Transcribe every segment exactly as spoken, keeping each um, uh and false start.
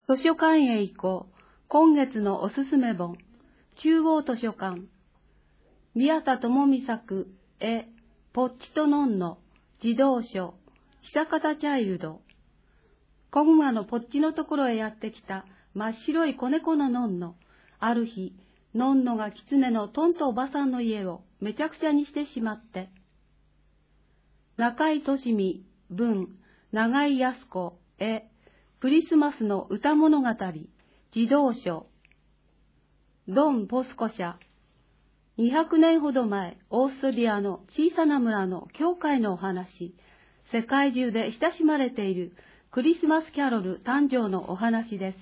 図書館へ行こう。今月のおすすめ本。中央図書館。宮田智美作、絵、ポッチとノンの児童書、久方チャイルド。子熊のポッチのところへやってきた真っ白い子猫のノンの、ある日、ノンノが狐のトントおばさんの家をめちゃくちゃにしてしまって。中井俊美、文、長井康子、絵、クリスマスの歌物語、児童書。ドン・ポスコ社。にひゃくねんほど前、オーストリアの小さな村の教会のお話、世界中で親しまれているクリスマスキャロル誕生のお話です。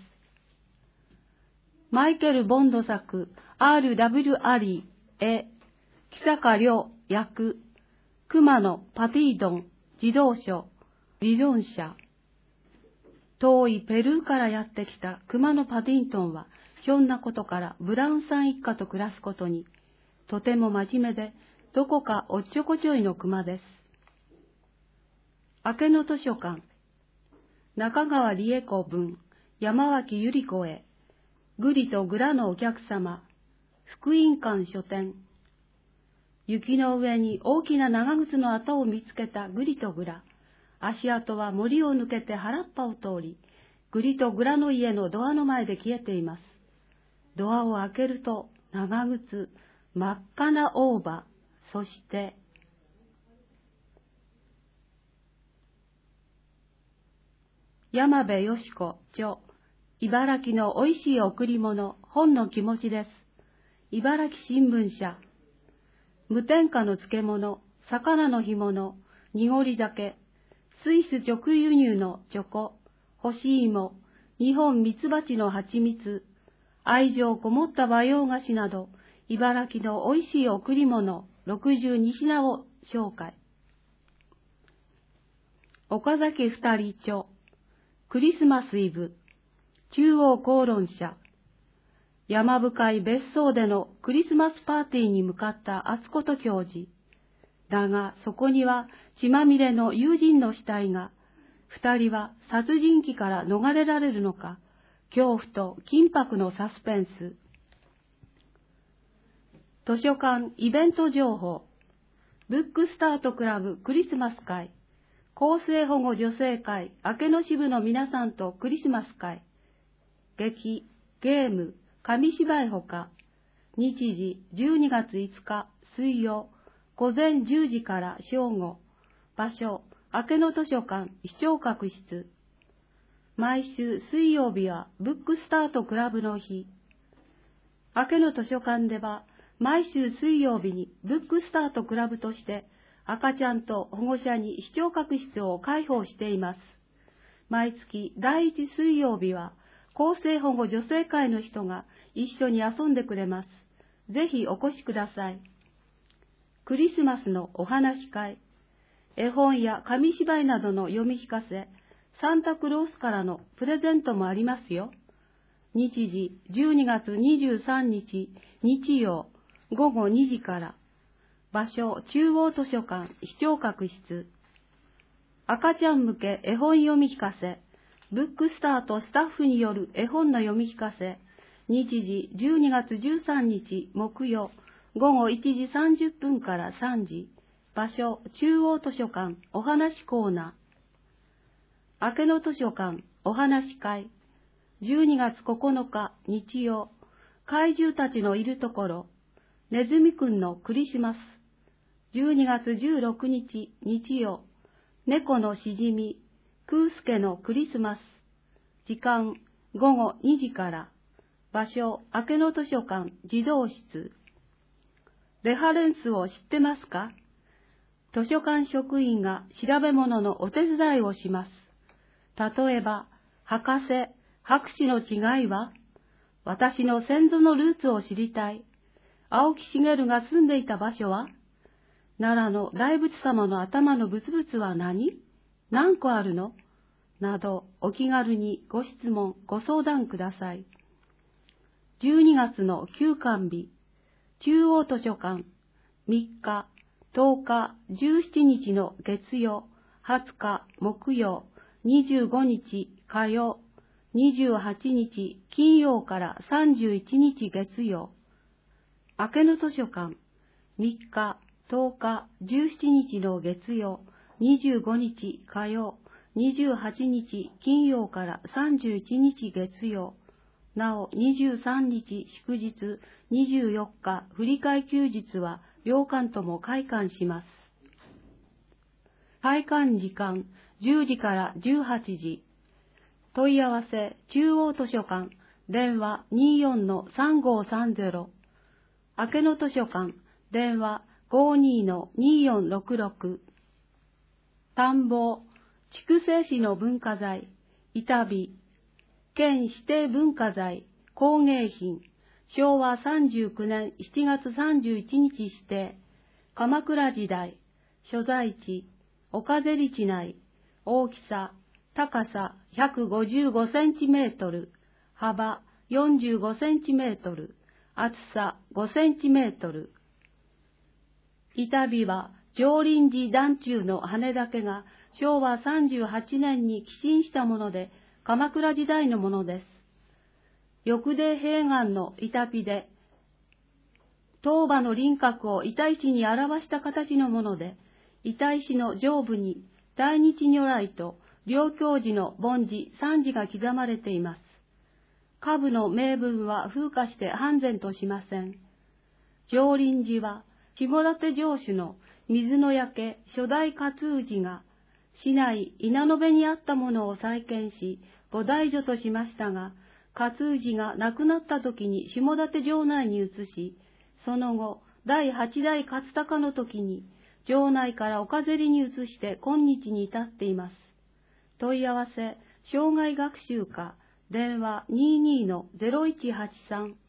マイケル・ボンド作、アールダブリュー アリー、絵、木坂亮、役、熊野パティドン、児童書、理論者。遠いペルーからやってきた熊野パディントンは、ひょんなことからブラウンさん一家と暮らすことに、とても真面目で、どこかおっちょこちょいの熊です。明けの図書館。中川理恵子文、山脇百合子へ、グリとグラのお客様、福音館書店。雪の上に大きな長靴の跡を見つけたグリとグラ。足跡は森を抜けて原っぱを通り、グリとグラの家のドアの前で消えています。ドアを開けると、長靴、真っ赤な大葉、そして、山部よし子、著、茨城のおいしい贈り物、本の気持ちです。茨城新聞社。無添加の漬物、魚の干物、濁り酒、スイス直輸入のチョコ、干し芋、日本ミツバチの蜂蜜、愛情こもった和洋菓子など、茨城のおいしい贈り物ろくじゅうに品を紹介。岡崎二人著、クリスマスイブ、中央公論社。山深い別荘でのクリスマスパーティーに向かった厚子と教授。だがそこには血まみれの友人の死体が、二人は殺人鬼から逃れられるのか、恐怖と緊迫のサスペンス。図書館イベント情報。ブックスタートクラブクリスマス会。厚生保護女性会明けの支部の皆さんとクリスマス会。劇、ゲーム、紙芝居ほか。日時じゅうにがついつか水曜、午前じゅうじから正午。場所、明けの図書館視聴覚室。毎週水曜日はブックスタートクラブの日。明けの図書館では毎週水曜日にブックスタートクラブとして赤ちゃんと保護者に視聴覚室を開放しています。毎月だいいち水曜日は厚生保護女性会の人が一緒に遊んでくれます。ぜひお越しください。クリスマスのお話会。絵本や紙芝居などの読み聞かせ、サンタクロースからのプレゼントもありますよ。日時じゅうにがつにじゅうさんにち日曜午後にじから。場所中央図書館視聴覚室。赤ちゃん向け絵本読み聞かせ。ブックスターとスタッフによる絵本の読み聞かせ。日時じゅうにがつじゅうさんにち木曜午後いちじさんじゅっぷんからさんじ。場所中央図書館お話コーナー。明けの図書館お話会。じゅうにがつここのか日曜、怪獣たちのいるところ、ネズミくんのクリスマス。じゅうにがつじゅうろくにち日曜、猫のしじみ、クースケのクリスマス。時間午後にじから。場所明けの図書館児童室。レファレンスを知ってますか？図書館職員が調べ物のお手伝いをします。例えば、博士、博士の違いは？私の先祖のルーツを知りたい。青木茂が住んでいた場所は？奈良の大仏様の頭のブツブツは何？何個あるの？など、お気軽にご質問、ご相談ください。じゅうにがつの休館日、中央図書館、みっか、とおか、じゅうしちにちの月曜、はつか木曜、にじゅうごにち火曜、 にじゅうはちにち金曜からさんじゅういちにち月曜。明けの図書館、みっか、とおか、じゅうしちにちの月曜、にじゅうごにち火曜、にじゅうはちにち金曜からさんじゅういちにち月曜。なお、にじゅうさんにち祝日、にじゅうよっか振り替え休日は、両館とも開館します。開館時間、じゅうじからじゅうはちじ。問い合わせ、中央図書館、電話 にじゅうよんのさんごさんゼロ。明けの図書館、電話 ごじゅうにのにじゅうよんろくろく。探訪、筑西市の文化財、板火、県指定文化財、工芸品、しょうわさんじゅうきゅうねんしちがつさんじゅういちにち指定、鎌倉時代、所在地、岡芹市内、大きさ、高さひゃくごじゅうごセンチメートル、幅よんじゅうごセンチメートル、厚さごセンチメートル。板火は上林寺団中の羽だけがしょうわさんじゅうはちねんに寄進したもので、鎌倉時代のものです。翼泥平岸の板火で、塔婆の輪郭を板石に表した形のもので、板石の上部に大日如来と両教寺の梵字三字が刻まれています。下部の銘文は風化して判然としません。上林寺は下館城主の水の焼初代勝氏が市内稲野辺にあったものを再建し菩提所としましたが、勝氏が亡くなった時に下館城内に移し、その後第八代勝隆の時に城内から岡芹に移して今日に至っています。問い合わせ、生涯学習課、電話 にじゅうにのゼロいちはちさん。